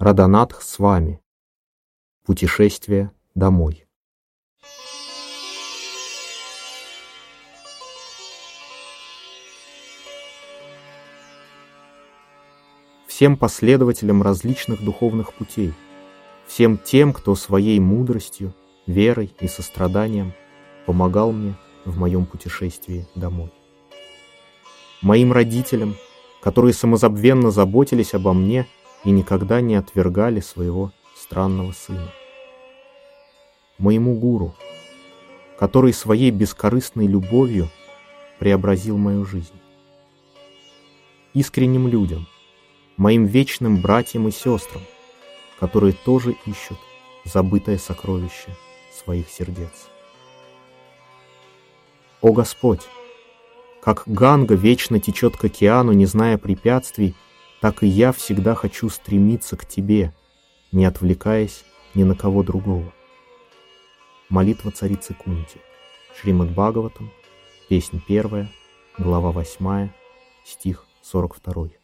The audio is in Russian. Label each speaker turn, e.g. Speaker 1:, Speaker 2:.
Speaker 1: Радханатх с вами. Путешествие домой. Всем последователям различных духовных путей, всем тем, кто своей мудростью, верой и состраданием помогал мне в моем путешествии домой. Моим родителям, которые самозабвенно заботились обо мне и никогда не отвергали своего странного сына. Моему гуру, который своей бескорыстной любовью преобразил мою жизнь. Искренним людям, моим вечным братьям и сестрам, которые тоже ищут забытое сокровище своих сердец. О Господь! Как Ганга вечно течет к океану, не зная препятствий, так и я всегда хочу стремиться к Тебе, не отвлекаясь ни на кого другого. Молитва царицы Кунти. Шримад Бхагаватам, песнь 1, глава 8, стих 42.